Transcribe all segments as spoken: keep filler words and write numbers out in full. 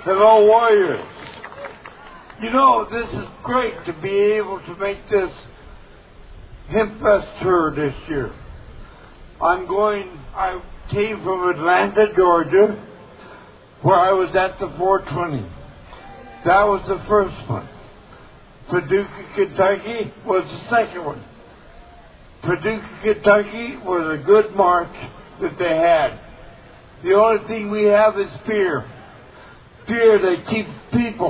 Hello, warriors. You know, this is great to be able to make this Hemp Fest tour this year. I'm going, I came from Atlanta, Georgia, where I was at the four twenty. That was the first one. Paducah, Kentucky was the second one. Paducah, Kentucky was a good march that they had. The only thing we have is fear. Fear that keeps people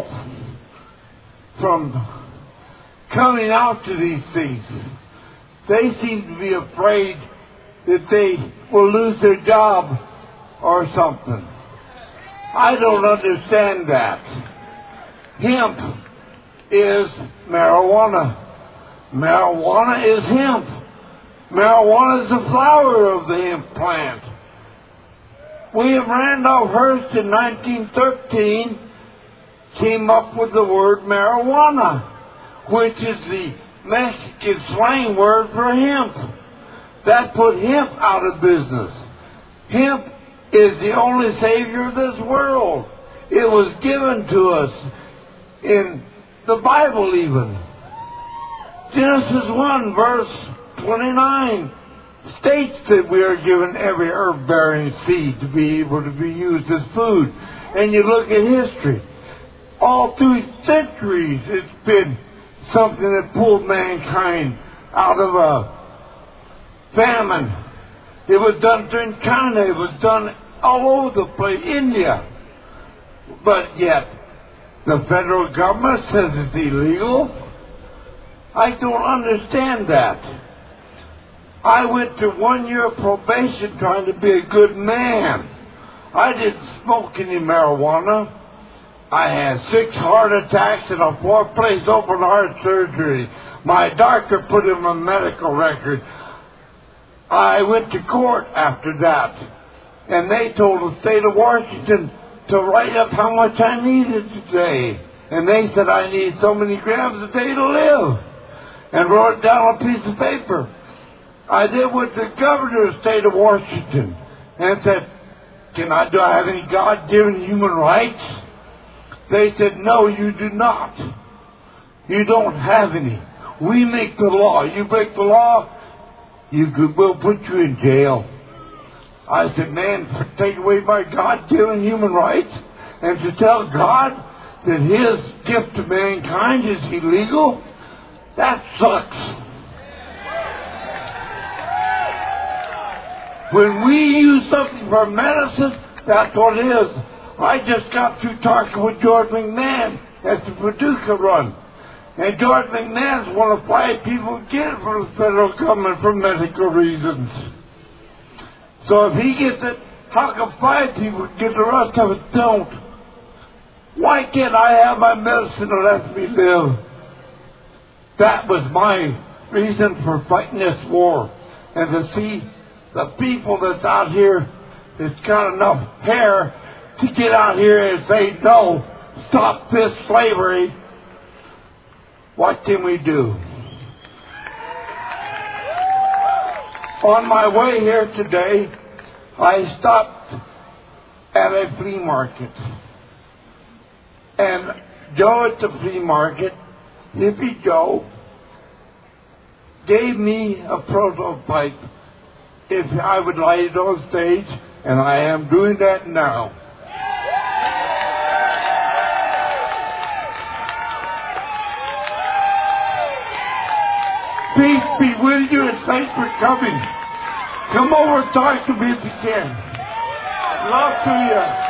from coming out to these things. They seem to be afraid that they will lose their job or something. I don't understand that. Hemp is marijuana. Marijuana is hemp. Marijuana is the flower of the hemp plant. William Randolph Hearst in nineteen thirteen came up with the word marijuana, which is the Mexican slang word for hemp. That put hemp out of business. Hemp is the only savior of this world. It was given to us in the Bible even. Genesis one verse twenty-nine states that we are given every herb-bearing seed to be able to be used as food. And you look at history. All through centuries, it's been something that pulled mankind out of a famine. It was done during China. It was done all over the place, India. But yet, the federal government says it's illegal. I don't understand that. I went to one year of probation trying to be a good man. I didn't smoke any marijuana. I had six heart attacks and a four-place open heart surgery. My doctor put in my medical record. I went to court after that, and they told the state of Washington to write up how much I needed today. And they said I need so many grams a day to live, and wrote it down on a piece of paper. I then went to the governor of the state of Washington and said, Can I, do I have any God-given human rights? They said, no, you do not. You don't have any. We make the law. You break the law, you could, we'll put you in jail. I said, man, take away my God-given human rights and to tell God that His gift to mankind is illegal? That sucks. When we use something for medicine, that's what it is. I just got through talking with George McMahon at the Paducah run. And George McMahon's one of five people who get it from the federal government for medical reasons. So if he gets it, how come five people get the rest of it don't? Why can't I have my medicine and let me live? That was my reason for fighting this war. And to see the people that's out here that's got enough hair to get out here and say, no, stop this slavery. What can we do? On my way here today, I stopped at a flea market. And Joe at the flea market, Hippie Joe, gave me a prototype if I would light it on stage, and I am doing that now. Peace be with you and thanks for coming. Come over and talk to me if you can. Love to you.